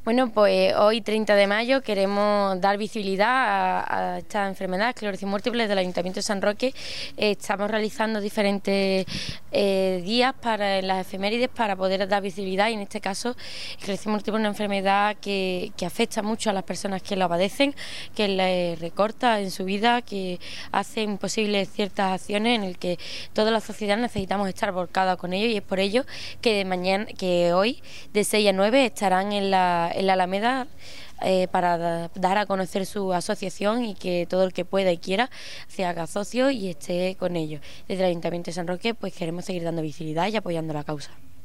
Bueno, pues hoy 30 de mayo queremos dar visibilidad a esta enfermedad, esclerosis múltiple, del Ayuntamiento de San Roque. Estamos realizando diferentes días en las efemérides para poder dar visibilidad, y en este caso esclerosis múltiple es una enfermedad que afecta mucho a las personas que la padecen, que le recorta en su vida, que hace imposibles ciertas acciones en el que toda la sociedad necesitamos estar volcada con ello, y es por ello que hoy de 6 a 9 estarán en la Alameda para dar a conocer su asociación, y que todo el que pueda y quiera se haga socio y esté con ellos. Desde el Ayuntamiento de San Roque pues queremos seguir dando visibilidad y apoyando la causa.